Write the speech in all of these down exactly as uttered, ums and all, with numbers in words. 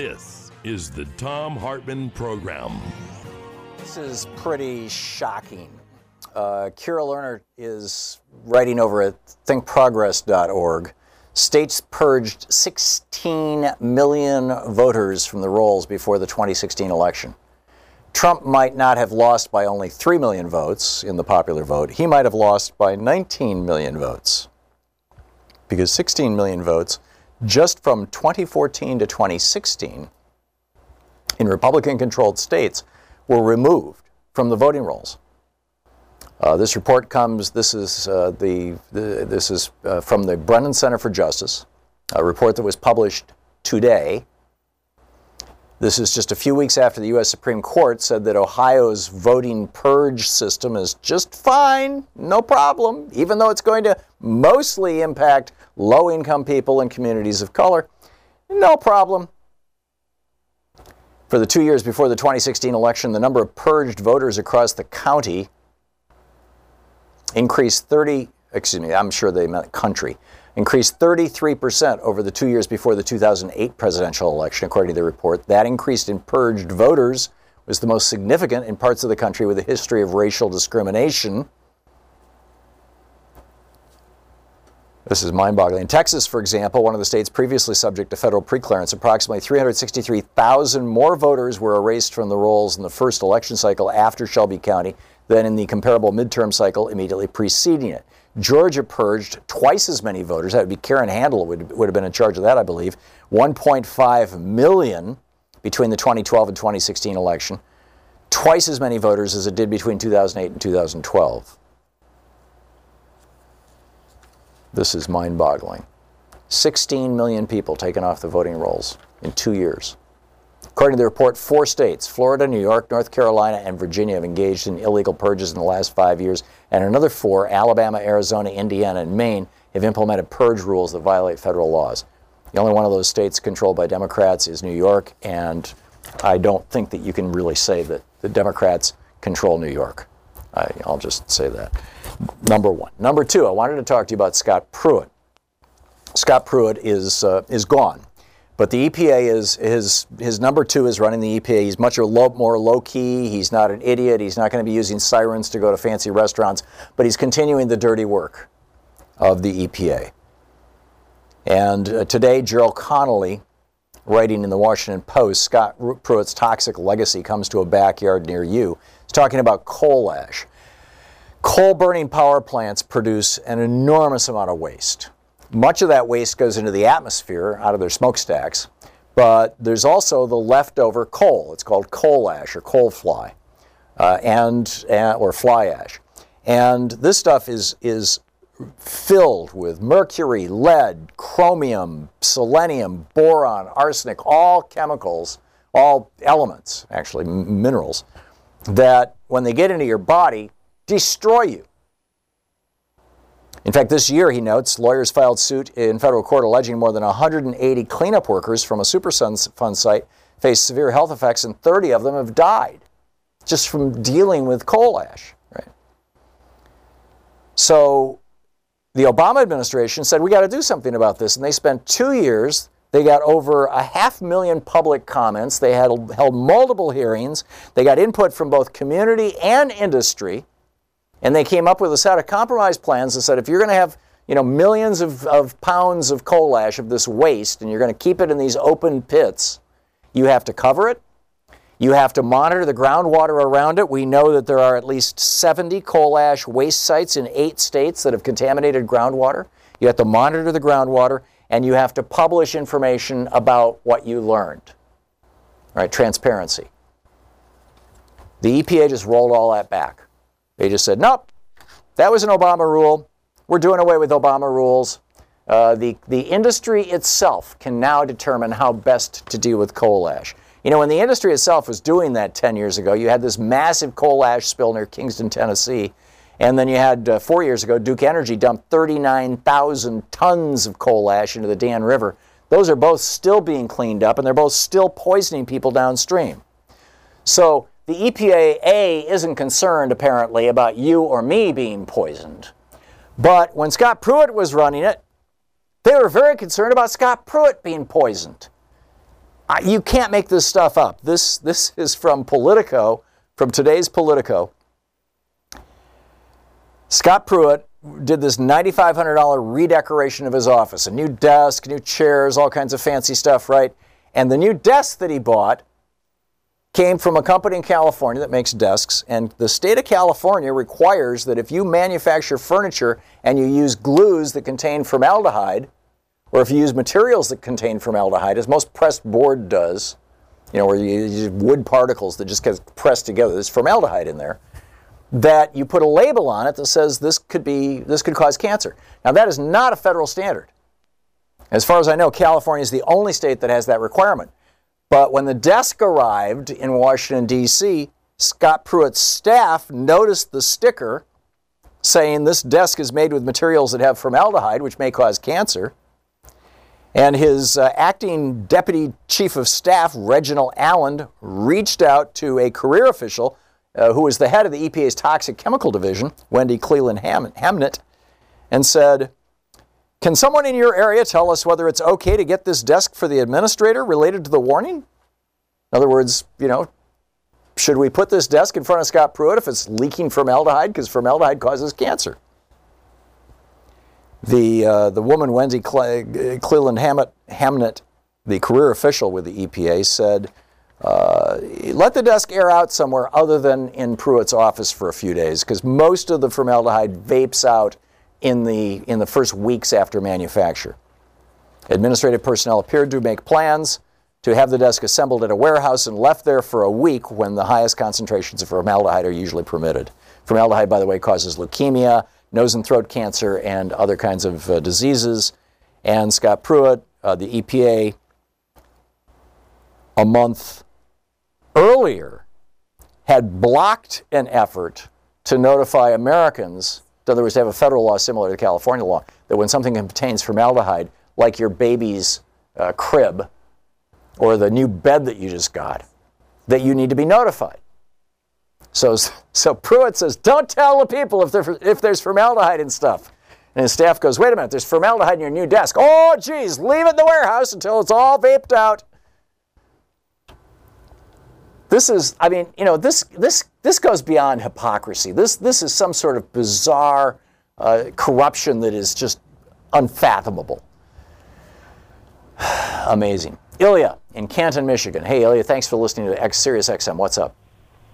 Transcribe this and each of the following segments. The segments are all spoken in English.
This is the Thom Hartmann Program. This is pretty shocking. Uh, Kira Lerner is writing over at think progress dot org. States purged sixteen million voters from the rolls before the twenty sixteen election. Trump might not have lost by only three million votes in the popular vote. He might have lost by nineteen million votes. Because sixteen million votes just from twenty fourteen to twenty sixteen in Republican-controlled states were removed from the voting rolls. Uh, this report comes, this is, uh, the, the, this is uh, from the Brennan Center for Justice, a report that was published today. This is just a few weeks after the U S Supreme Court said that Ohio's voting purge system is just fine, no problem, even though it's going to mostly impact low-income people and communities of color, no problem. For the two years before the twenty sixteen election, the number of purged voters across the county increased thirty, excuse me, I'm sure they meant country, increased thirty-three percent over the two years before the two thousand eight presidential election, according to the report. That increase in purged voters was the most significant in parts of the country with a history of racial discrimination. This is mind-boggling. In Texas, for example, one of the states previously subject to federal preclearance, approximately three hundred sixty-three thousand more voters were erased from the rolls in the first election cycle after Shelby County than in the comparable midterm cycle immediately preceding it. Georgia purged twice as many voters. That would be Karen Handel would, would have been in charge of that, I believe. one point five million between the twenty twelve and twenty sixteen election. Twice as many voters as it did between two thousand eight and two thousand twelve. This is mind-boggling. sixteen million people taken off the voting rolls in two years. According to the report, four states, Florida, New York, North Carolina, and Virginia, have engaged in illegal purges in the last five years, and another four, Alabama, Arizona, Indiana, and Maine, have implemented purge rules that violate federal laws. The only one of those states controlled by Democrats is New York, and I don't think that you can really say that the Democrats control New York. I, I'll just say that. Number one. Number two, I wanted to talk to you about Scott Pruitt. Scott Pruitt is uh, is gone. But the E P A is, his, his number two is running the E P A. He's much low, more low-key. He's not an idiot. He's not going to be using sirens to go to fancy restaurants. But he's continuing the dirty work of the E P A. And uh, today, Gerald Connolly, writing in the Washington Post, Scott Pruitt's toxic legacy comes to a backyard near you. He's talking about coal ash. Coal-burning power plants produce an enormous amount of waste. Much of that waste goes into the atmosphere out of their smokestacks, but there's also the leftover coal. It's called coal ash or coal fly, uh, and, uh, or fly ash. And this stuff is, is filled with mercury, lead, chromium, selenium, boron, arsenic, all chemicals, all elements, actually minerals, that when they get into your body, destroy you. In fact, this year, he notes, lawyers filed suit in federal court alleging more than one hundred eighty cleanup workers from a Superfund site faced severe health effects, and thirty of them have died just from dealing with coal ash. Right? So the Obama administration said, we got to do something about this, and they spent two years. They got over a half million public comments. They had held multiple hearings. They got input from both community and industry. And they came up with a set of compromise plans that said, if you're going to have, you know, millions of, of pounds of coal ash of this waste, and you're going to keep it in these open pits, you have to cover it. You have to monitor the groundwater around it. We know that there are at least seventy coal ash waste sites in eight states that have contaminated groundwater. You have to monitor the groundwater, and you have to publish information about what you learned. All right, transparency. The E P A just rolled all that back. They just said, nope, that was an Obama rule. We're doing away with Obama rules. Uh, the, the industry itself can now determine how best to deal with coal ash. You know, when the industry itself was doing that ten years ago, you had this massive coal ash spill near Kingston, Tennessee. And then you had, uh, four years ago, Duke Energy dumped thirty-nine thousand tons of coal ash into the Dan River. Those are both still being cleaned up, and they're both still poisoning people downstream. So the E P A, A, isn't concerned, apparently, about you or me being poisoned. But when Scott Pruitt was running it, they were very concerned about Scott Pruitt being poisoned. You can't make this stuff up. This, this is from Politico, from today's Politico. Scott Pruitt did this nine thousand five hundred dollars redecoration of his office, a new desk, new chairs, all kinds of fancy stuff, right? And the new desk that he bought came from a company in California that makes desks, and the state of California requires that if you manufacture furniture and you use glues that contain formaldehyde, or if you use materials that contain formaldehyde, as most pressed board does, you know, where you use wood particles that just get pressed together, there's formaldehyde in there, that you put a label on it that says this could be, this could cause cancer. Now, that is not a federal standard. As far as I know, California is the only state that has that requirement. But when the desk arrived in Washington, D C, Scott Pruitt's staff noticed the sticker saying this desk is made with materials that have formaldehyde, which may cause cancer. And his uh, acting deputy chief of staff, Reginald Allen, reached out to a career official uh, who was the head of the E P A's Toxic Chemical Division, Wendy Cleland Ham- Hamnett, and said, "Can someone in your area tell us whether it's okay to get this desk for the administrator related to the warning?" In other words, you know, should we put this desk in front of Scott Pruitt if it's leaking formaldehyde, because formaldehyde causes cancer? The uh, the woman, Wendy Cle- Cleland Hamnett, Hamnett, the career official with the E P A, said, uh, let the desk air out somewhere other than in Pruitt's office for a few days, because most of the formaldehyde vapes out in the in the first weeks after manufacture. Administrative personnel appeared to make plans to have the desk assembled at a warehouse and left there for a week when the highest concentrations of formaldehyde are usually permitted. Formaldehyde, by the way, causes leukemia, nose and throat cancer, and other kinds of uh, diseases. And Scott Pruitt, uh, the E P A, a month earlier, had blocked an effort to notify Americans, in other words, to have a federal law similar to the California law, that when something contains formaldehyde, like your baby's uh, crib or the new bed that you just got, that you need to be notified. So, so Pruitt says, don't tell the people if, there, if there's formaldehyde and stuff. And his staff goes, wait a minute, there's formaldehyde in your new desk. Oh, geez, leave it in the warehouse until it's all vaped out. This is, I mean, you know, this this this goes beyond hypocrisy. This this is some sort of bizarre uh, corruption that is just unfathomable. Amazing. Ilya in Canton, Michigan. Hey, Ilya, thanks for listening to X Sirius X M. What's up?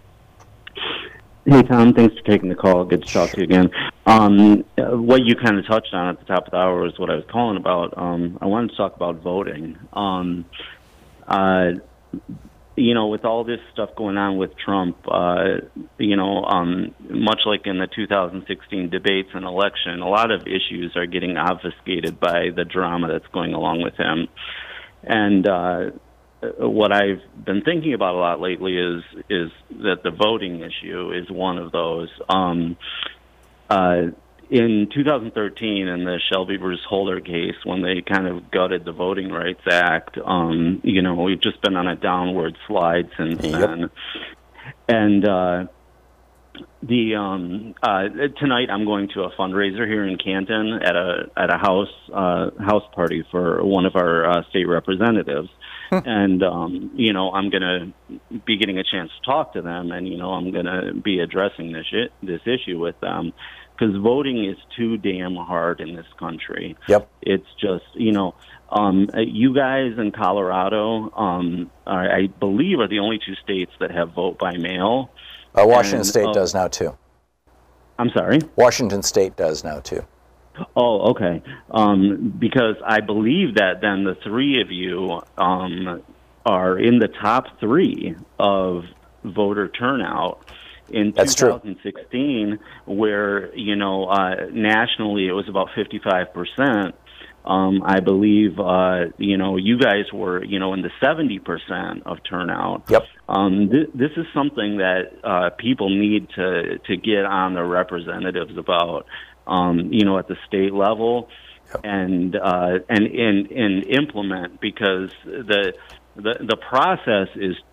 Hey, Tom. Thanks for taking the call. Good to talk to you again. Um, what you kind of touched on at the top of the hour is what I was calling about. Um, I wanted to talk about voting. Um, uh, you know, with all this stuff going on with Trump, uh, you know, um, much like in the two thousand sixteen debates and election, a lot of issues are getting obfuscated by the drama that's going along with him. And uh, what I've been thinking about a lot lately is is that the voting issue is one of those. Um, uh, in two thousand thirteen, in the Shelby versus Holder case, when they kind of gutted the Voting Rights Act, um, you know, we've just been on a downward slide since yep. then. And uh, the um, uh, tonight, I'm going to a fundraiser here in Canton at a at a house uh, house party for one of our uh, state representatives. And, um, you know, I'm going to be getting a chance to talk to them, and, you know, I'm going to be addressing this sh- this issue with them, because voting is too damn hard in this country. Yep. It's just, you know, um, you guys in Colorado, um, are, I believe, are the only two states that have vote by mail. Uh, Washington and, State uh, does now, too. I'm sorry? Washington State does now, too. Oh, okay. Um, because I believe that then the three of you um, are in the top three of voter turnout in That's two thousand sixteen, true. Where, you know, uh, nationally it was about fifty-five percent. Um, I believe, uh, you know, you guys were, you know, in the seventy percent of turnout. Yep. Um, th- this is something that uh, people need to, to get on their representatives about. Um, you know, at the state level, yep. and, uh, and and and implement, because the the the process is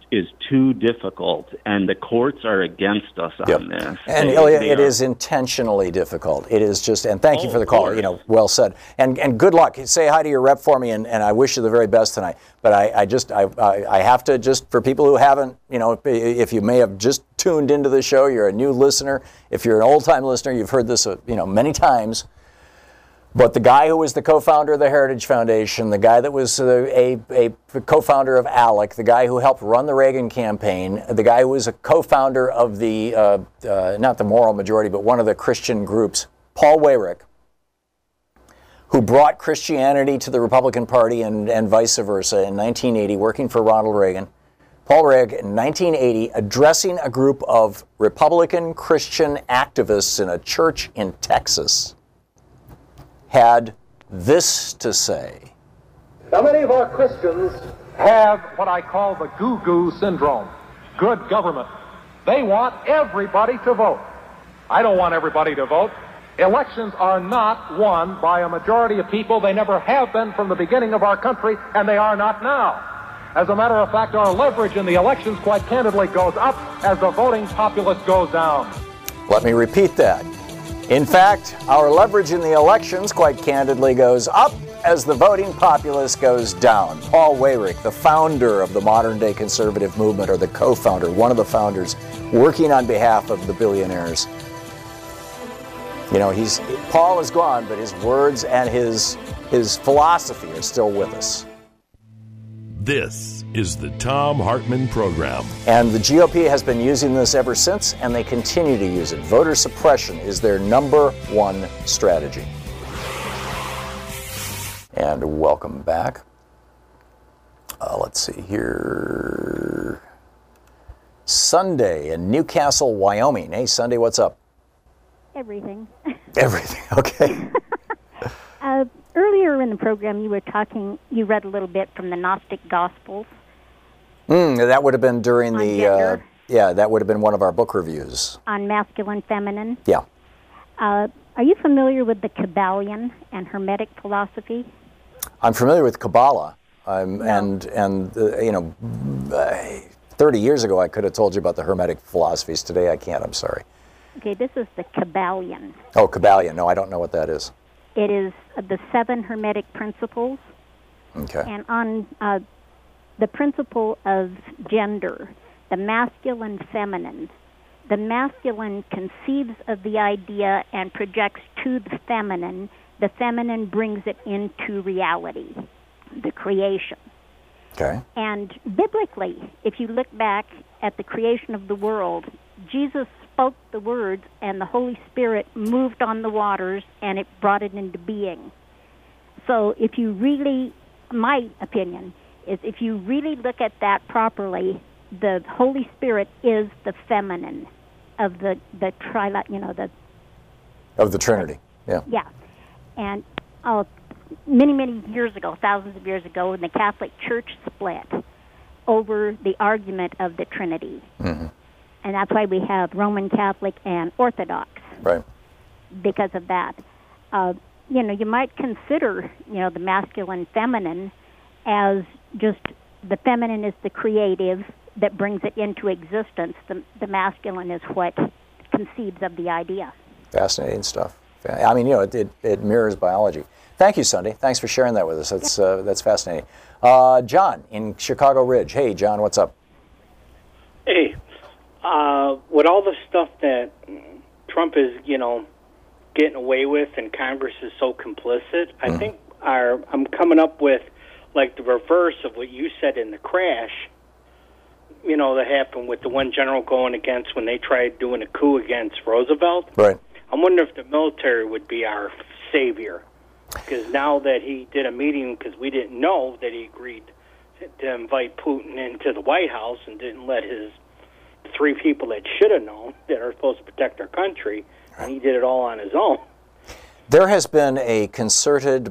is too difficult, and the courts are against us yep. on this. And they, Ilya, they it are. is intentionally difficult. It is just, and thank oh, you for the call. You know, well said. And and good luck. Say hi to your rep for me, and, and I wish you the very best tonight. But I, I just I, I I have to just for people who haven't, you know, if you may have just tuned into the show, you're a new listener. If you're an old time listener, you've heard this, uh, you know, many times. But the guy who was the co-founder of the Heritage Foundation, the guy that was a, a, a co-founder of ALEC, the guy who helped run the Reagan campaign, the guy who was a co-founder of the, uh, uh, not the Moral Majority, but one of the Christian groups, Paul Weyrich, who brought Christianity to the Republican Party and, and vice versa in nineteen eighty, working for Ronald Reagan. Paul Weyrich in nineteen eighty, addressing a group of Republican Christian activists in a church in Texas, had this to say. Now, many of our Christians have what I call the goo-goo syndrome, good government. They want everybody to vote. I don't want everybody to vote. Elections are not won by a majority of people. They never have been from the beginning of our country, and they are not now. As a matter of fact, our leverage in the elections, quite candidly, goes up as the voting populace goes down. Let me repeat that. In fact, our leverage in the elections, quite candidly, goes up as the voting populace goes down. Paul Weyrich, the founder of the modern-day conservative movement, or the co-founder, one of the founders, working on behalf of the billionaires. You know, he's Paul is gone, but his words and his his philosophy are still with us. This is the Thom Hartmann Program. And the G O P has been using this ever since, and they continue to use it. Voter suppression is their number one strategy. And welcome back. Uh, let's see here. Sunday in Newcastle, Wyoming. Hey, Sunday, what's up? Everything. Everything, okay. uh, earlier in the program, you were talking, you read a little bit from the Gnostic Gospels. Mm, that would have been during on the, uh, gender, yeah, that would have been one of our book reviews. on masculine, feminine. Yeah. Uh, are you familiar with the Kabbalion and Hermetic philosophy? I'm familiar with Kabbalah, um, No. and, and uh, you know, uh, thirty years ago I could have told you about the Hermetic philosophies. Today I can't, I'm sorry. Okay, this is the Kabbalion. Oh, Kabbalion. No, I don't know what that is. It is uh, the seven Hermetic principles, Okay. and on uh, the principle of gender, the masculine, feminine. The masculine conceives of the idea and projects to the feminine. The feminine brings it into reality, the creation. Okay. And biblically, if you look back at the creation of the world, Jesus spoke the words and the Holy Spirit moved on the waters and it brought it into being. So if you really, my opinion is if you really look at that properly, the Holy Spirit is the feminine of the, the tri, you know, the, Of the Trinity. Yeah. yeah. And oh, many, many years ago, thousands of years ago, when the Catholic Church split over the argument of the Trinity. Mm-hmm. And that's why we have Roman Catholic and Orthodox. Right. Because of that. Uh, you know, you might consider, you know, the masculine, feminine as just the feminine is the creative that brings it into existence. The, the masculine is what conceives of the idea. Fascinating stuff. I mean, you know, it, it, it mirrors biology. Thank you, Sunday. Thanks for sharing that with us. That's, uh, that's fascinating. Uh, John in Chicago Ridge. Hey, John, what's up? Hey. Uh, with all the stuff that Trump is, you know, getting away with and Congress is so complicit, I mm. think our, I'm coming up with, like, the reverse of what you said in the crash, you know, that happened with the one general going against when they tried doing a coup against Roosevelt. Right. I wonder if the military would be our savior. Because now that he did a meeting, because we didn't know that he agreed to invite Putin into the White House and didn't let his three people that should have known that are supposed to protect our country, and he did it all on his own. There has been a concerted,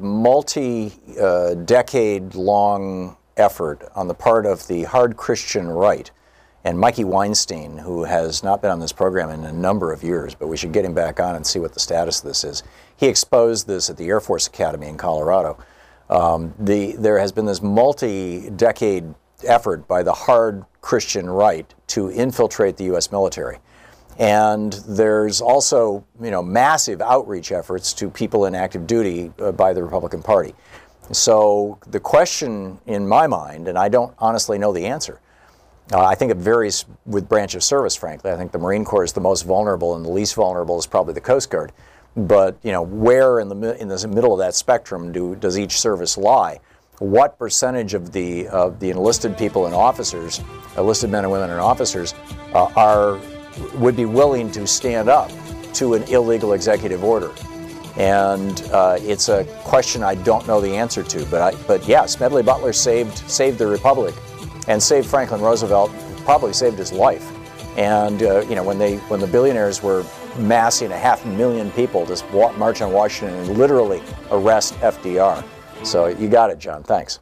multi-decade-long effort on the part of the hard Christian right, and Mikey Weinstein, who has not been on this program in a number of years, but we should get him back on and see what the status of this is. He exposed this at the Air Force Academy in Colorado. Um, the, there has been this multi-decade effort by the hard Christian right to infiltrate the U S military. And there's also, you know, massive outreach efforts to people in active duty uh, by the Republican Party. So the question in my mind, and I don't honestly know the answer, uh, I think it varies with branch of service, frankly. I think the Marine Corps is the most vulnerable, and the least vulnerable is probably the Coast Guard. But, you know, where in the in the middle of that spectrum do does each service lie? What percentage of the of the enlisted people and officers, enlisted men and women and officers, uh, are would be willing to stand up to an illegal executive order? And uh, it's a question I don't know the answer to. But I, but yeah, Smedley Butler saved saved the Republic, and saved Franklin Roosevelt. Probably saved his life. And uh, you know, when they when the billionaires were massing a half million people to march on Washington and literally arrest F D R. So you got it, John. Thanks.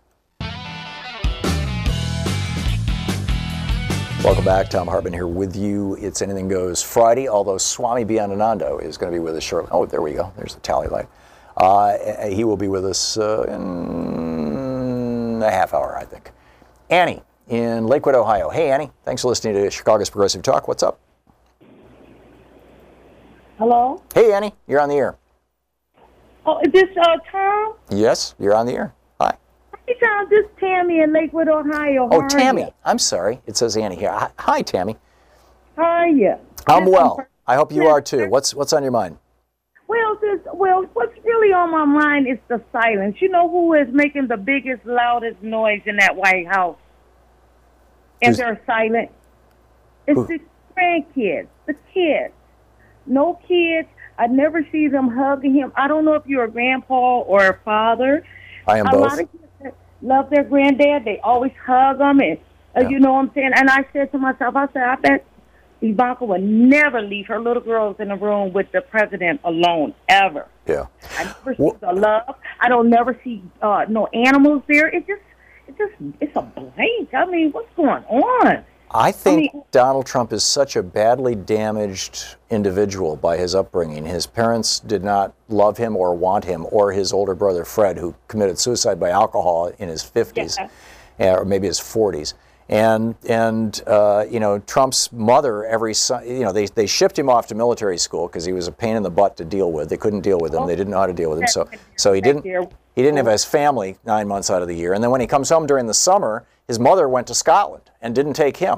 Welcome back. Thom Hartmann here with you. It's Anything Goes Friday, although Swami Byandananda is going to be with us shortly. Oh, there we go. There's the tally light. Uh, he will be with us uh, in a half hour, I think. Annie in Lakewood, Ohio. Hey, Annie. Thanks for listening to Chicago's Progressive Talk. What's up? Hello? Hey, Annie. You're on the air. Oh, is this uh, Tom? Yes, you're on the air. Hi. Hey, Tom. This is Tammy in Lakewood, Ohio. How Oh, are Tammy. you? I'm sorry. It says Annie here. Hi, hi, Tammy. How are you? I'm Yes, well. I'm- I hope you are too. What's what's on your mind? Well, this, well, what's really on my mind is the silence. You know who is making the biggest, loudest noise in that White House? And Who's- they're silent. It's Who? the grandkids, the kids. No kids. I never see them hugging him. I don't know if you're a grandpa or a father. I am a both. lot of kids love their granddad. They always hug them, and uh, Yeah. you know what I'm saying. And I said to myself, I said, I bet Ivanka would never leave her little girls in the room with the president alone, ever. Yeah. I never see Well- the love. I don't never see uh, no animals there. It just, it just, it's a blank. I mean, what's going on? I think I mean- Donald Trump is such a badly damaged individual by his upbringing. His parents did not love him or want him, or his older brother Fred, who committed suicide by alcohol in his fifties, Yeah. or maybe his forties. And and uh, you know, Trump's mother, every son, you know, they they shipped him off to military school because he was a pain in the butt to deal with. They couldn't deal with him. They didn't know how to deal with him. So so he didn't he didn't have his family nine months out of the year. And then when he comes home during the summer, his mother went to Scotland and didn't take him.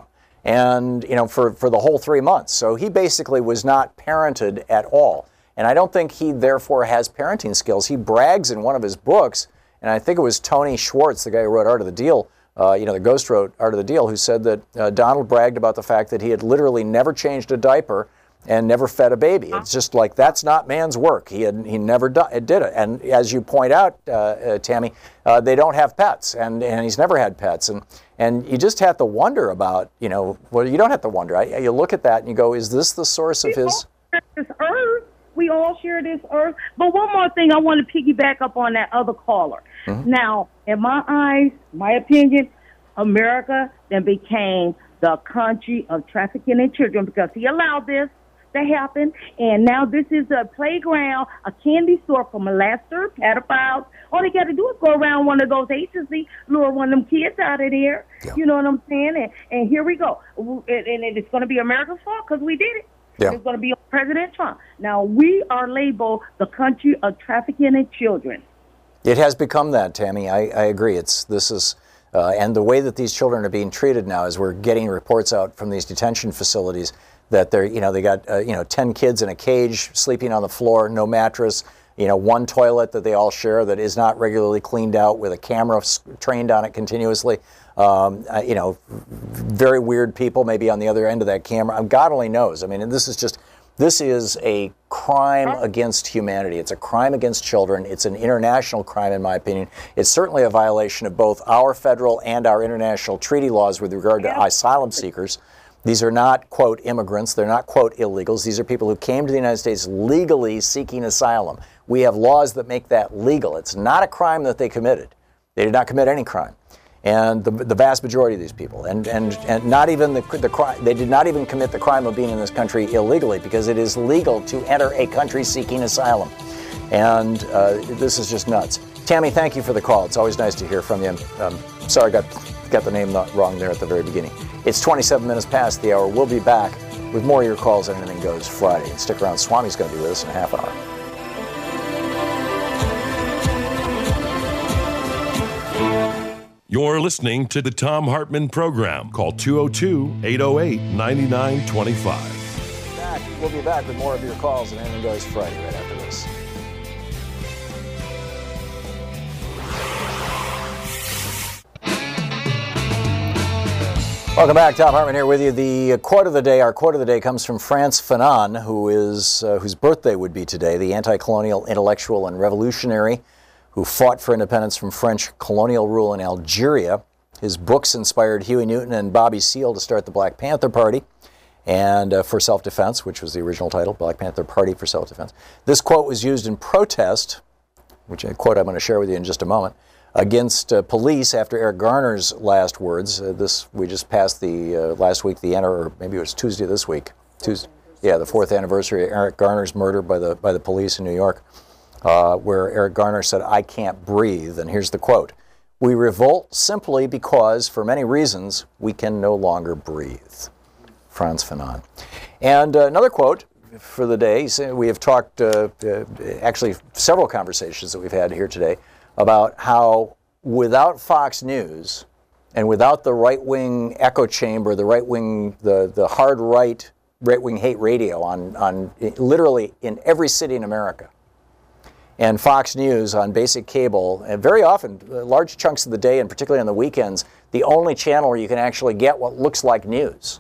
And you know, for for the whole three months. So he basically was not parented at all. And I don't think he therefore has parenting skills. He brags in one of his books, and I think it was Tony Schwartz, the guy who wrote Art of the Deal. Uh, you know, the ghost wrote Art of the Deal, who said that uh, Donald bragged about the fact that he had literally never changed a diaper and never fed a baby. It's just like, that's not man's work. He had he never do, did it. And as you point out, uh, uh, Tammy, uh, they don't have pets, and, and he's never had pets. And and you just have to wonder about, you know, well, you don't have to wonder. I, you look at that and you go, is this the source of his... This earth. We all share this earth. But one more thing, I want to piggyback up on that other caller. Mm-hmm. Now, in my eyes, my opinion, America then became the country of trafficking in children because he allowed this to happen. And now this is a playground, a candy store for molesters, pedophiles. All they got to do is go around one of those agencies, lure one of them kids out of there. Yeah. You know what I'm saying? And, and here we go. And, and it's going to be America's fault because we did it. Yeah. It's going to be President Trump. Now, we are labeled the country of trafficking in children. It has become that, Tammy. I, I agree. It's this is, uh, and the way that these children are being treated now, is we're getting reports out from these detention facilities that they're, you know, they got, uh, you know, ten kids in a cage sleeping on the floor, no mattress, you know, one toilet that they all share that is not regularly cleaned out with a camera trained on it continuously. Um, uh, you know, very weird people maybe on the other end of that camera. God only knows. I mean, and this is just, this is a crime against humanity. It's a crime against children. It's an international crime, in my opinion. It's certainly a violation of both our federal and our international treaty laws with regard to asylum seekers. These are not, quote, immigrants. They're not, quote, illegals. These are people who came to the United States legally seeking asylum. We have laws that make that legal. It's not a crime that they committed. They did not commit any crime. And the, the vast majority of these people, and, and, and not even the, the crime, they did not even commit the crime of being in this country illegally, because it is legal to enter a country seeking asylum. And uh, this is just nuts. Tammy, thank you for the call. It's always nice to hear from you. Um, sorry I got got the name not wrong there at the very beginning. It's twenty-seven minutes past the hour. We'll be back with more of your calls on Anything Goes Friday. And stick around. Swami's going to be with us in a half an hour. You're listening to the Thom Hartmann Program. Call two oh two, eight oh eight, nine nine two five. Back. We'll be back with more of your calls on Anything Goes Friday right after this. Welcome back. Thom Hartmann here with you. The quote of the day, our quote of the day comes from Frantz Fanon, who is, uh, whose birthday would be today, the anti-colonial intellectual and revolutionary who fought for independence from French colonial rule in Algeria. His books inspired Huey Newton and Bobby Seale to start the Black Panther Party and uh, for self-defense, which was the original title, Black Panther Party for Self-Defense. This quote was used in protest, which a quote I'm going to share with you in just a moment, against uh, police after Eric Garner's last words. Uh, this we just passed the uh, last week, the or maybe it was Tuesday this week. Tuesday, yeah, the fourth anniversary of Eric Garner's murder by the by the police in New York, uh, where Eric Garner said, "I can't breathe." And here's the quote: "We revolt simply because, for many reasons, we can no longer breathe." Frantz Fanon. And uh, another quote for the day. We have talked, uh, uh, actually, several conversations that we've had here today about how without Fox News and without the right-wing echo chamber, the right-wing, the, the hard right, right-wing hate radio on, on literally in every city in America, and Fox News on basic cable, and very often, large chunks of the day, and particularly on the weekends, the only channel where you can actually get what looks like news.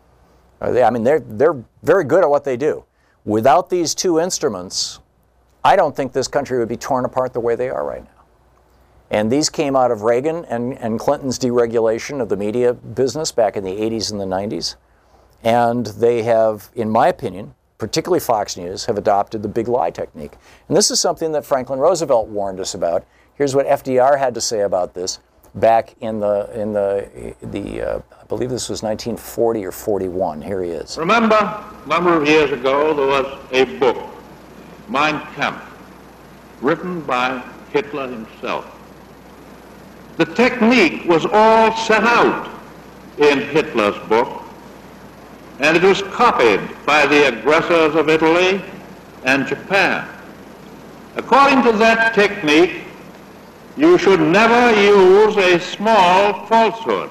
I mean, they're, they're very good at what they do. Without these two instruments, I don't think this country would be torn apart the way they are right now. And these came out of Reagan and, and Clinton's deregulation of the media business back in the eighties and the nineties. And they have, in my opinion, particularly Fox News, have adopted the big lie technique. And this is something that Franklin Roosevelt warned us about. Here's what F D R had to say about this back in the, in the, the uh, I believe this was nineteen forty or forty-one. Here he is. Remember, a number of years ago, there was a book, Mein Kampf, written by Hitler himself. The technique was all set out in Hitler's book, and it was copied by the aggressors of Italy and Japan. According to that technique, you should never use a small falsehood,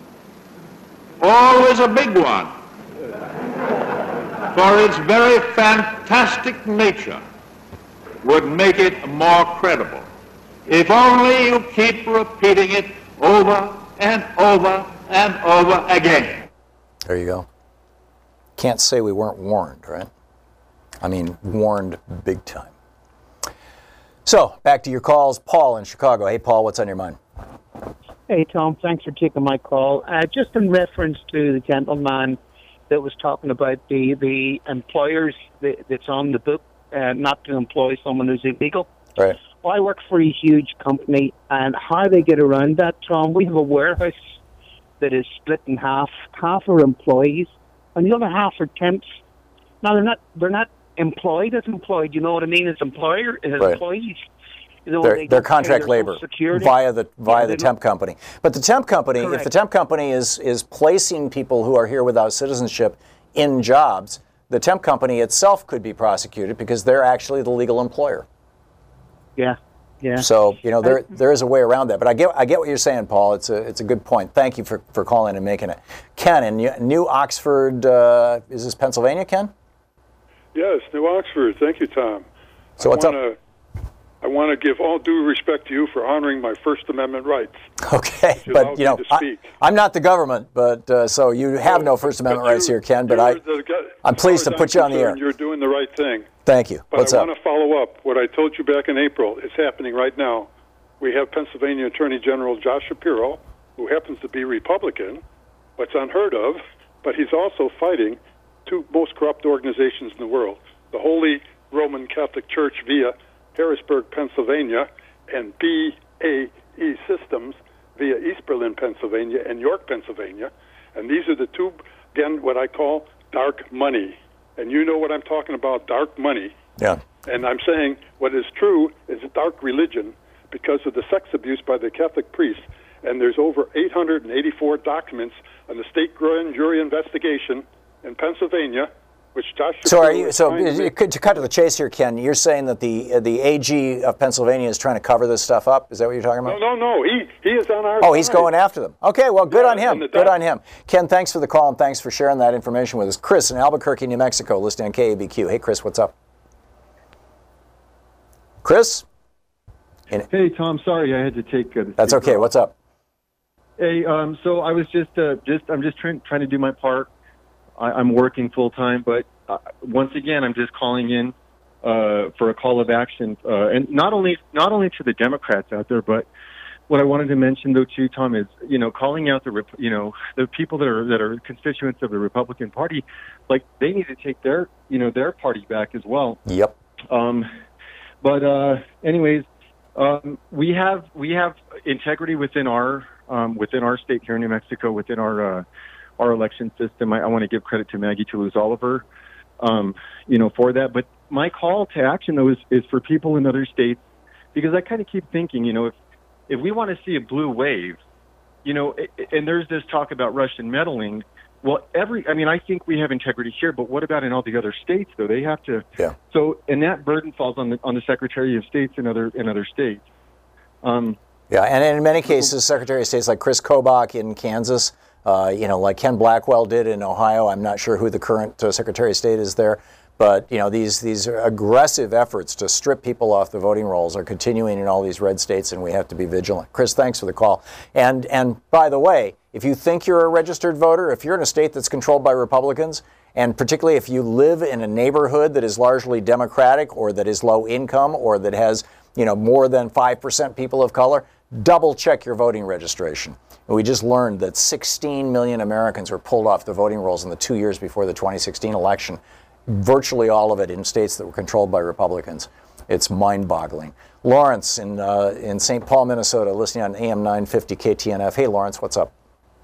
always a big one, for its very fantastic nature would make it more credible. If only you keep repeating it over and over and over again. There you go. Can't say we weren't warned, right? I mean, warned big time. So, back to your calls. Paul in Chicago. Hey, Paul, what's on your mind? Hey, Tom, thanks for taking my call. Uh, just in reference to the gentleman that was talking about the, the employers that, that's on the book uh, not to employ someone who's illegal. Right. Well, I work for a huge company, and how they get around that, Tom, we have a warehouse that is split in half. Half are employees, and the other half are temps. Now, they're not they're not employed as employed, you know what I mean, as employer, as right. employees. You know, they're, they they're contract labor via the via yeah, the temp company. But the temp company, Correct. if the temp company is is placing people who are here without citizenship in jobs, the temp company itself could be prosecuted because they're actually the legal employer. Yeah, yeah. So, you know, there there is a way around that. But I get I get what you're saying, Paul. It's a it's a good point. Thank you for, for calling and making it. Ken in New, New Oxford, uh, is this Pennsylvania, Ken? Yes, New Oxford. Thank you, Tom. So I what's wanna, up? I want to give all due respect to you for honoring my First Amendment rights. Okay, but you know, I, I'm not the government, but uh, so you have no First Amendment you, rights here, Ken. But I, the, I'm pleased to put you on the air. You're doing the right thing. Thank you. But What's I up? want to follow up what I told you back in April. It's happening right now. We have Pennsylvania Attorney General Josh Shapiro, who happens to be Republican, what's unheard of, but he's also fighting two most corrupt organizations in the world, the Holy Roman Catholic Church via Harrisburg, Pennsylvania, and B A E Systems via East Berlin, Pennsylvania, and York, Pennsylvania. And these are the two, again, what I call dark money. And you know what I'm talking about, dark money. Yeah. And I'm saying what is true is dark religion because of the sex abuse by the Catholic priests and there's over eight hundred eighty-four documents on the state grand jury investigation in Pennsylvania, which Josh. So are you? So to cut to the chase here, Ken, you're saying that the the A G of Pennsylvania is trying to cover this stuff up? Is that what you're talking about? No, no, no. He he is on our. Oh, he's side. going after them. Okay, well, good yeah, on him. Good on him. Ken, thanks for the call and thanks for sharing that information with us. Chris in Albuquerque, New Mexico, listening on K A B Q. Hey, Chris, what's up? Chris. In hey, Tom. Sorry, I had to take. Uh, That's okay. Off. What's up? Hey, um, so I was just uh, just I'm just trying trying to do my part. I, I'm working full time, but uh, once again, I'm just calling in uh, for a call of action, uh, and not only not only to the Democrats out there, but what I wanted to mention though too, Tom, is you know calling out the you know the people that are that are constituents of the Republican Party, like they need to take their you know their party back as well. Yep. Um, but uh, anyways, um, we have we have integrity within our um, within our state here in New Mexico, within our uh, our election system. I, I want to give credit to Maggie Toulouse-Oliver, um, you know, for that. But my call to action, though, is, is for people in other states, because I kind of keep thinking, you know, if if we want to see a blue wave, you know, and there's this talk about Russian meddling, well, every, I mean, I think we have integrity here, but what about in all the other states, though? They have to. Yeah. So, and that burden falls on the on the Secretary of States in other in other states. Um, yeah, and in many cases, Secretary of States like Chris Kobach in Kansas, uh, you know, like Ken Blackwell did in Ohio. I'm not sure who the current uh, Secretary of State is there. But, you know, these these aggressive efforts to strip people off the voting rolls are continuing in all these red states, and we have to be vigilant. Chris, thanks for the call. And and by the way, if you think you're a registered voter, if you're in a state that's controlled by Republicans, and particularly if you live in a neighborhood that is largely Democratic or that is low income or that has, you know, more than five percent people of color, double check your voting registration. And we just learned that sixteen million Americans were pulled off the voting rolls in the two years before the twenty sixteen election. Virtually all of it in states that were controlled by Republicans. It's mind-boggling. Lawrence in uh, in Saint Paul, Minnesota, listening on A M nine fifty K T N F. Hey, Lawrence, what's up?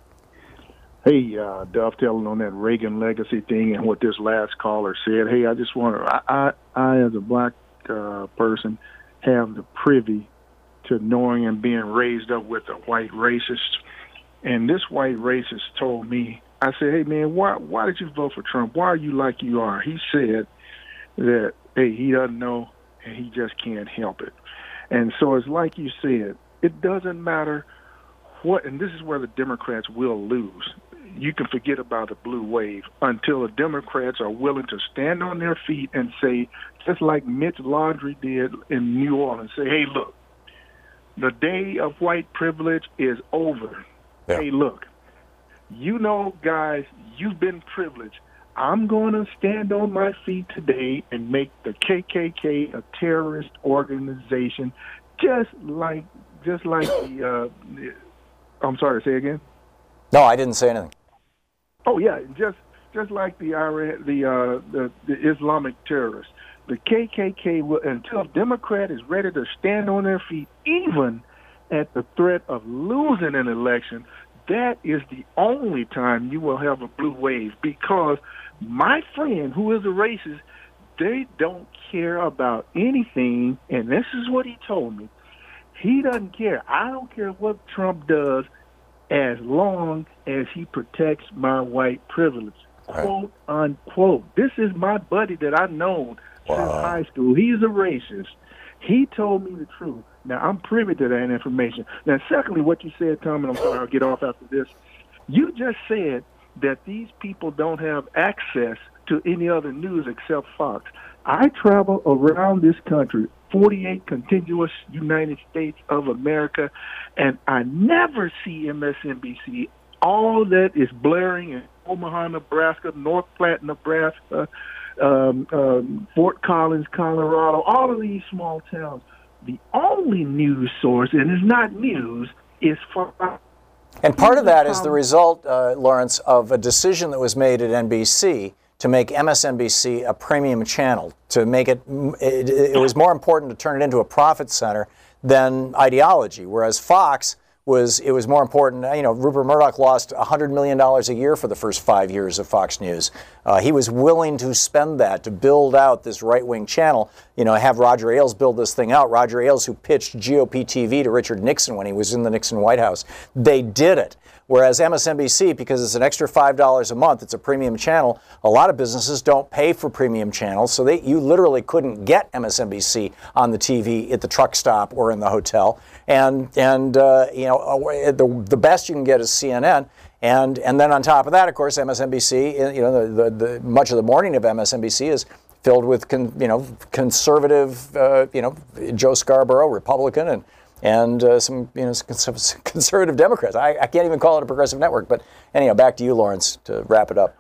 Hey, uh, dovetailing on that Reagan legacy thing and what this last caller said. Hey, I just want to, I, I, I as a black uh, person, have the privy to knowing and being raised up with a white racist. And this white racist told me, I said, hey, man, why why did you vote for Trump? Why are you like you are? He said that, hey, he doesn't know and he just can't help it. And so it's like you said, it doesn't matter what, and this is where the Democrats will lose. You can forget about the blue wave until the Democrats are willing to stand on their feet and say, just like Mitch Laundrie did in New Orleans, say, hey, look, the day of white privilege is over. Yeah. Hey, look. You know, guys, you've been privileged. I'm going to stand on my feet today and make the K K K a terrorist organization, just like, just like the. Uh, I'm sorry, say again. No, I didn't say anything. Oh yeah, just just like the Iran, the uh, the, the Islamic terrorists. The K K K will, until a Democrat is ready to stand on their feet, even at the threat of losing an election. That is the only time you will have a blue wave, because my friend who is a racist, they don't care about anything, and this is what he told me. He doesn't care. I don't care what Trump does as long as he protects my white privilege, quote, unquote. This is my buddy that I've known wow. since high school. He's a racist. He told me the truth. Now, I'm privy to that information. Now, secondly, what you said, Tom, and I'm sorry, I'll get off after this. You just said that these people don't have access to any other news except Fox. I travel around this country, forty-eight contiguous United States of America, and I never see M S N B C. All that is blaring in Omaha, Nebraska, North Platte, Nebraska, um, um, Fort Collins, Colorado, all of these small towns. The only news source, and it's not news, is Fox. And part of that is the result, uh, Lawrence, of a decision that was made at N B C to make M S N B C a premium channel, to make it, it, it was more important to turn it into a profit center than ideology, whereas Fox was, it was more important, you know, Rupert Murdoch lost one hundred million dollars a year for the first five years of Fox News. Uh, he was willing to spend that to build out this right-wing channel, you know, have Roger Ailes build this thing out. Roger Ailes, who pitched G O P T V to Richard Nixon when he was in the Nixon White House, they did it. Whereas M S N B C, because it's an extra five dollars a month, it's a premium channel, a lot of businesses don't pay for premium channels, so they, you literally couldn't get M S N B C on the T V at the truck stop or in the hotel. And, and uh, you know, the, the best you can get is C N N. And, and then on top of that, of course, M S N B C, you know, the, the, the, much of the morning of M S N B C is filled with, con, you know, conservative, uh, you know, Joe Scarborough, Republican, and and uh, some, you know, conservative Democrats. I, I can't even call it a progressive network. But anyhow, back to you, Lawrence, to wrap it up.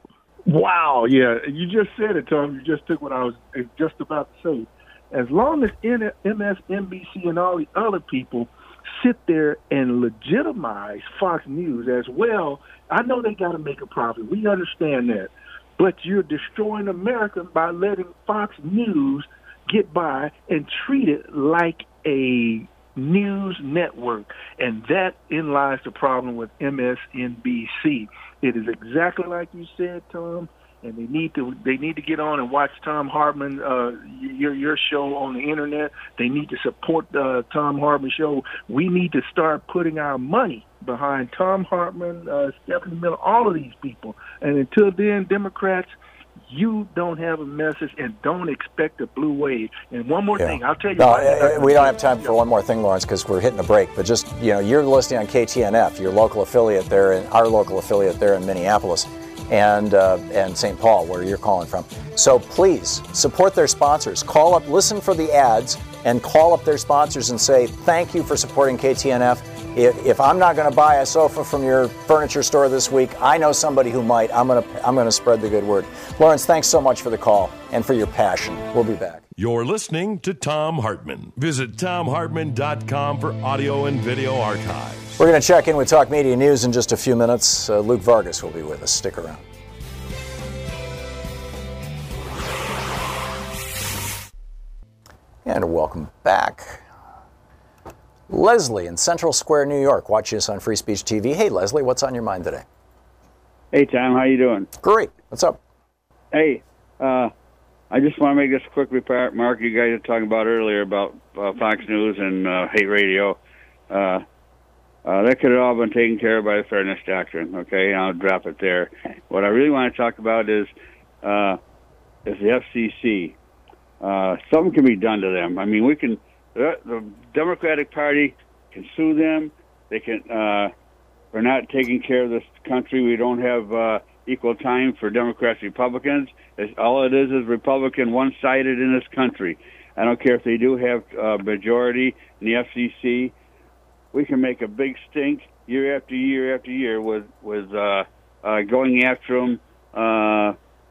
Wow, yeah, you just said it, Tom. You just took what I was just about to say. As long as M S N B C and all the other people sit there and legitimize Fox News as well, I know they got to make a profit. We understand that. But you're destroying America by letting Fox News get by and treat it like a news network. And that in lies the problem with M S N B C. It is exactly like you said, Tom. And they need to they need to get on and watch Tom Hartman, uh, your your show on the internet. They need to support the uh, Tom Hartman show. We need to start putting our money behind Tom Hartman, uh, Stephanie Miller, all of these people. And until then, Democrats, you don't have a message and don't expect a blue wave. And one more yeah. thing, I'll tell you. No, uh, we don't have time for one more thing, Lawrence, because we're hitting a break. But just, you know, you're listening on K T N F, your local affiliate there, and our local affiliate there in Minneapolis. And uh, and Saint Paul, where you're calling from. So please support their sponsors. Call up, listen for the ads, and call up their sponsors and say thank you for supporting K T N F. If, if I'm not going to buy a sofa from your furniture store this week, I know somebody who might. I'm going to I'm going to spread the good word. Lawrence, thanks so much for the call and for your passion. We'll be back. You're listening to Thom Hartmann. Visit thom hartmann dot com for audio and video archives. We're going to check in with Talk Media News in just a few minutes. Uh, Luke Vargas will be with us. Stick around. And welcome back. Leslie in Central Square, New York, watching us on Free Speech T V. Hey, Leslie, what's on your mind today? Hey, Tom, how you doing? Great. What's up? Hey, uh, I just want to make this quick remark. You guys were talking about earlier about uh, Fox News and uh, hate radio. Uh, uh, that could have all been taken care of by the Fairness Doctrine, okay? And I'll drop it there. What I really want to talk about is, uh, is the F C C. Uh, something can be done to them. I mean, we can... The, the Democratic Party can sue them. They can. Uh, we're not taking care of this country. We don't have uh, equal time for Democrats and Republicans. It's, all it is is Republican one-sided in this country. I don't care if they do have a uh, majority in the F C C. We can make a big stink year after year after year with with uh, uh, going after them, uh,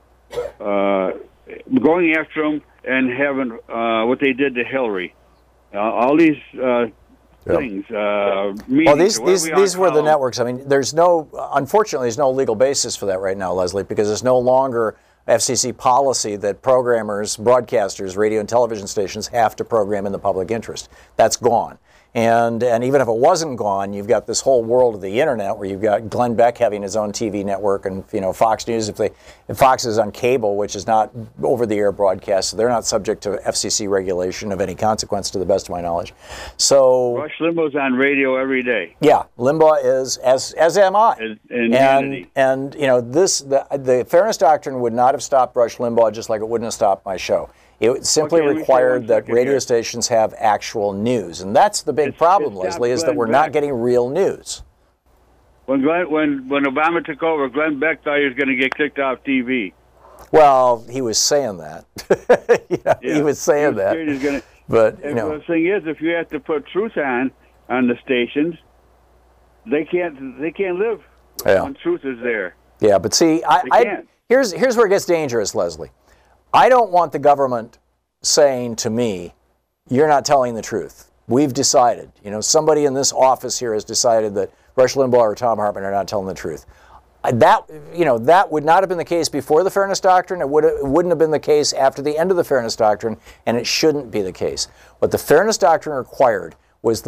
uh, going after them, and having uh, what they did to Hillary. Uh, all these uh, yep. things. Uh, well, these these we these were the networks. I mean, there's no, unfortunately, there's no legal basis for that right now, Leslie, because there's no longer F C C policy that programmers, broadcasters, radio and television stations have to program in the public interest. That's gone. And and even if it wasn't gone, you've got this whole world of the internet where you've got Glenn Beck having his own T V network, and you know Fox News. If they if Fox is on cable, which is not over-the-air broadcast, so they're not subject to F C C regulation of any consequence, to the best of my knowledge. So Rush Limbaugh's on radio every day. Yeah, Limbaugh is, as as am I. And and, and, and you know this the the Fairness Doctrine would not have stopped Rush Limbaugh, just like it wouldn't have stopped my show. It simply okay, required that radio here. stations have actual news. And that's the big it's, problem, it's Leslie, is Glenn that we're Beck. not getting real news. When Glenn, when when Obama took over, Glenn Beck thought he was going to get kicked off T V. Well, he was saying that. you know, yeah. He was saying he was that. Gonna, but, you know. The thing is, if you have to put truth on on the stations, they can't they can't live yeah. when truth is there. Yeah, but see, I, I here's here's where it gets dangerous, Leslie. I don't want the government saying to me, you're not telling the truth. We've decided, you know, somebody in this office here has decided that Rush Limbaugh or Thom Hartmann are not telling the truth. That, you know, that would not have been the case before the Fairness Doctrine. It, would, it wouldn't have been the case after the end of the Fairness Doctrine, and it shouldn't be the case. What the Fairness Doctrine required was that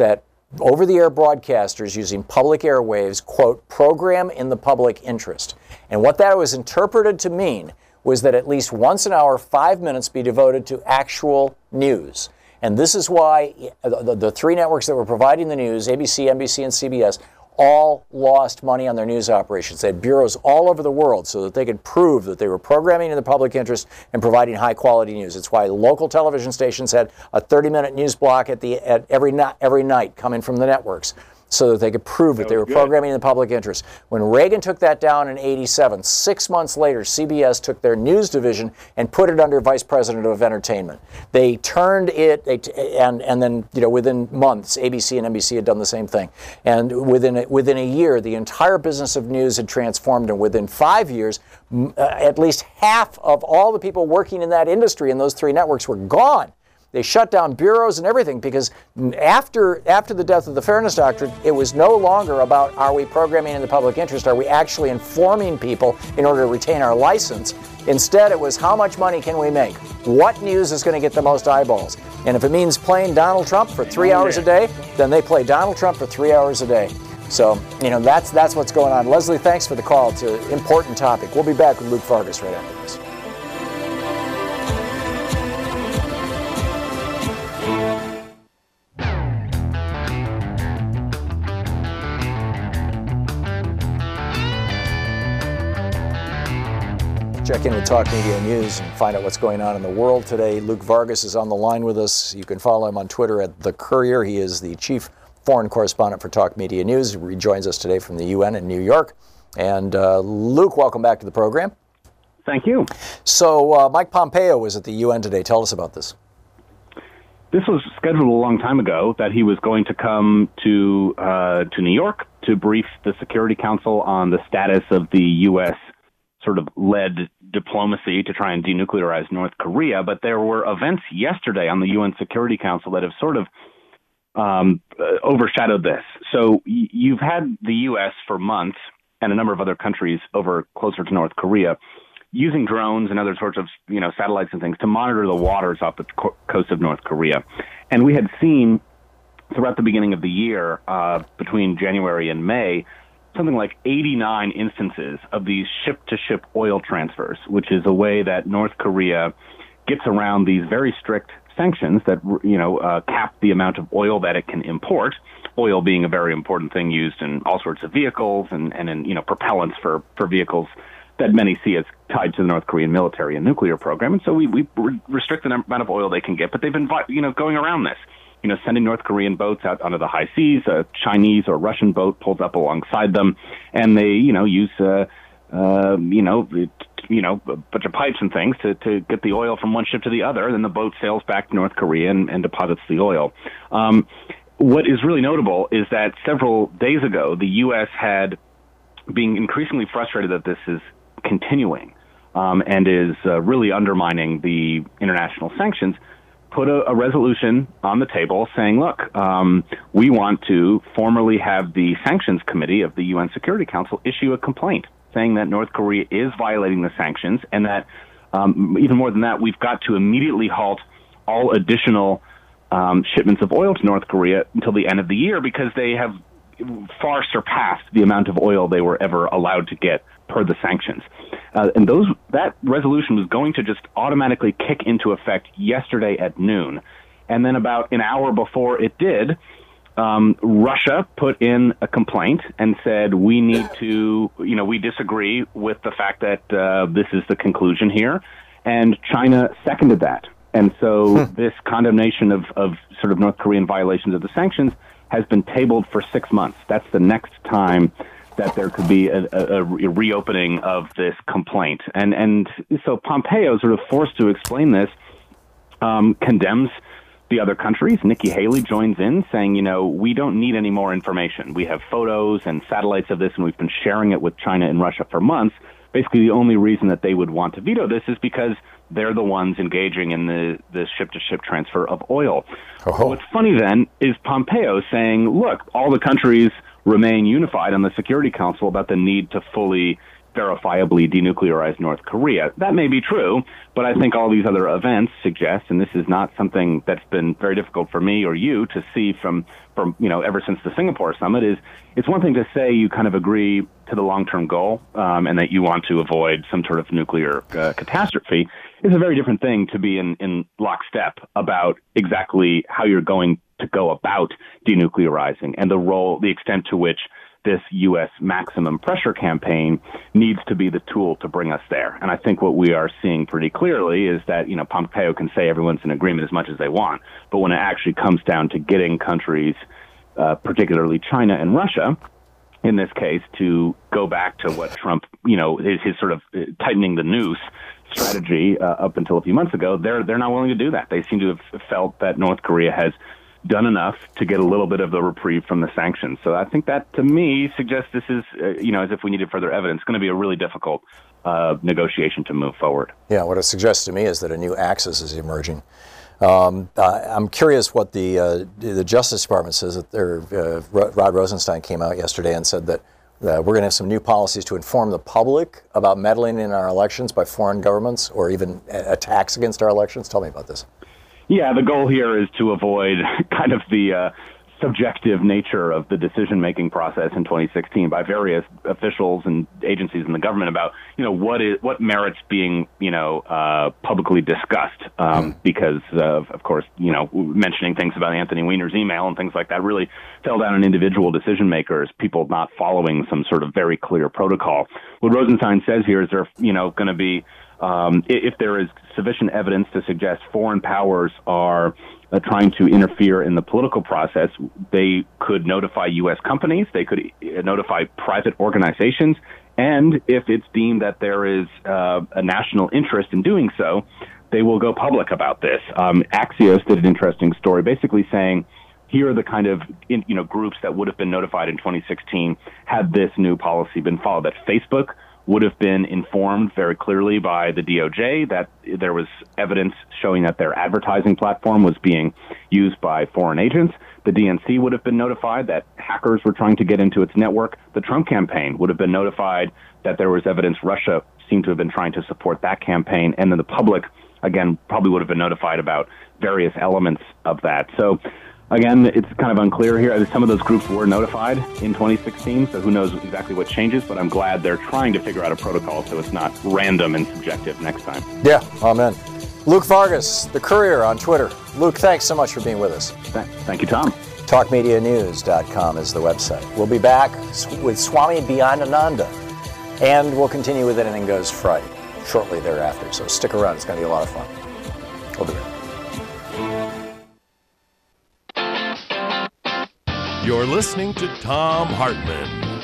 over-the-air broadcasters using public airwaves, quote, program in the public interest. And what that was interpreted to mean was that at least once an hour, five minutes be devoted to actual news. And this is why the, the three networks that were providing the news, A B C, N B C, and C B S, all lost money on their news operations. They had bureaus all over the world so that they could prove that they were programming in the public interest and providing high-quality news. It's why local television stations had a thirty-minute news block at the at every night every night coming from the networks, so that they could prove that, that they were good. Programming in the public interest. When Reagan took that down in eighty-seven, six months later, C B S took their news division and put it under Vice President of Entertainment. They turned it, they t- and and then you know within months, A B C and N B C had done the same thing. And within a, within a year, the entire business of news had transformed. And within five years, uh, at least half of all the people working in that industry in those three networks were gone. They shut down bureaus and everything because after after the death of the Fairness Doctrine, it was no longer about are we programming in the public interest, are we actually informing people in order to retain our license. Instead, it was how much money can we make? What news is going to get the most eyeballs? And if it means playing Donald Trump for three hours a day, then they play Donald Trump for three hours a day. So, you know, that's that's what's going on. Leslie, thanks for the call. It's an important topic. We'll be back with Luke Vargas right after this. Check in with Talk Media News and find out what's going on in the world today. Luke Vargas is on the line with us. You can follow him on Twitter at The Courier. He is the chief foreign correspondent for Talk Media News. He rejoins us today from the U N in New York. And uh, Luke, welcome back to the program. Thank you. So uh, Mike Pompeo was at the U N today. Tell us about this. This was scheduled a long time ago, that he was going to come to uh, to New York to brief the Security Council on the status of the U S sort of led diplomacy to try and denuclearize North Korea. But there were events yesterday on the U N Security Council that have sort of um, uh, overshadowed this. So y- you've had the U S for months and a number of other countries over closer to North Korea using drones and other sorts of, you know, satellites and things to monitor the waters off the co- coast of North Korea. And we had seen throughout the beginning of the year, uh, between January and May, something like eighty-nine instances of these ship-to-ship oil transfers, which is a way that North Korea gets around these very strict sanctions that, you know, uh, cap the amount of oil that it can import, oil being a very important thing used in all sorts of vehicles and, and in, you know, propellants for, for vehicles that many see as tied to the North Korean military and nuclear program. And so we, we restrict the amount of oil they can get, but they've been, you know, going around this. You know, sending North Korean boats out onto the high seas, a Chinese or Russian boat pulls up alongside them, and they, you know, use, uh, uh, you know, you know, a bunch of pipes and things to, to get the oil from one ship to the other. Then the boat sails back to North Korea and, and deposits the oil. Um, what is really notable is that several days ago, the U S had been increasingly frustrated that this is continuing um, and is uh, really undermining the international sanctions, put a, a resolution on the table saying, look, um, we want to formally have the Sanctions Committee of the U N Security Council issue a complaint saying that North Korea is violating the sanctions, and that um, even more than that, we've got to immediately halt all additional um, shipments of oil to North Korea until the end of the year, because they have far surpassed the amount of oil they were ever allowed to get per the sanctions. Uh, and those that resolution was going to just automatically kick into effect yesterday at noon. And then about an hour before it did, um, Russia put in a complaint and said, we need to, you know, we disagree with the fact that uh, this is the conclusion here. And China seconded that. And so this condemnation of, of sort of North Korean violations of the sanctions has been tabled for six months. That's the next time that there could be a, a, a reopening of this complaint. And and so Pompeo, sort of forced to explain this, um, condemns the other countries. Nikki Haley joins in saying, you know, we don't need any more information. We have photos and satellites of this, and we've been sharing it with China and Russia for months. Basically, the only reason that they would want to veto this is because they're the ones engaging in the, the ship-to-ship transfer of oil. Oh. What's funny then is Pompeo saying, look, all the countries remain unified on the Security Council about the need to fully verifiably denuclearize North Korea. That may be true, but I think all these other events suggest, and this is not something that's been very difficult for me or you to see from, from you know, ever since the Singapore summit, is it's one thing to say you kind of agree to the long-term goal um, and that you want to avoid some sort of nuclear uh, catastrophe. It's a very different thing to be in, in lockstep about exactly how you're going to go about denuclearizing and the role, the extent to which this U S maximum pressure campaign needs to be the tool to bring us there. And I think what we are seeing pretty clearly is that, you know, Pompeo can say everyone's in agreement as much as they want, but when it actually comes down to getting countries, uh, particularly China and Russia, in this case, to go back to what Trump, you know, his, his sort of tightening the noose strategy uh, up until a few months ago, they're they're not willing to do that. They seem to have felt that North Korea has done enough to get a little bit of the reprieve from the sanctions. So I think that, to me, suggests this is, uh, you know, as if we needed further evidence, going to be a really difficult uh, negotiation to move forward. Yeah, what it suggests to me is that a new axis is emerging. Um, uh, I'm curious what the uh, the Justice Department says. That their, uh, Rod Rosenstein came out yesterday and said that uh, we're going to have some new policies to inform the public about meddling in our elections by foreign governments or even attacks against our elections. Tell me about this. Yeah, the goal here is to avoid kind of the uh, subjective nature of the decision-making process in twenty sixteen by various officials and agencies in the government about, you know, what is what merits being, you know, uh, publicly discussed. Um, because, of, of course, you know, mentioning things about Anthony Weiner's email and things like that really fell down on individual decision-makers, people not following some sort of very clear protocol. What Rosenstein says here is there, you know, going to be Um, if there is sufficient evidence to suggest foreign powers are uh, trying to interfere in the political process, they could notify U S companies, they could uh, notify private organizations, and if it's deemed that there is uh, a national interest in doing so, they will go public about this. Um, Axios did an interesting story basically saying, here are the kind of in, you know groups that would have been notified in twenty sixteen had this new policy been followed. That Facebook would have been informed very clearly by the D O J that there was evidence showing that their advertising platform was being used by foreign agents. The D N C would have been notified that hackers were trying to get into its network. The Trump campaign would have been notified that there was evidence Russia seemed to have been trying to support that campaign. And then the public, again, probably would have been notified about various elements of that. So, again, it's kind of unclear here. Some of those groups were notified in twenty sixteen, so who knows exactly what changes, but I'm glad they're trying to figure out a protocol so it's not random and subjective next time. Yeah, amen. Luke Vargas, The Courier on Twitter. Luke, thanks so much for being with us. Thank you, Tom. talk media news dot com is the website. We'll be back with Swami Beyondananda, and we'll continue with Anything Goes Friday shortly thereafter, so stick around. It's going to be a lot of fun. We'll be right back. You're listening to Thom Hartmann.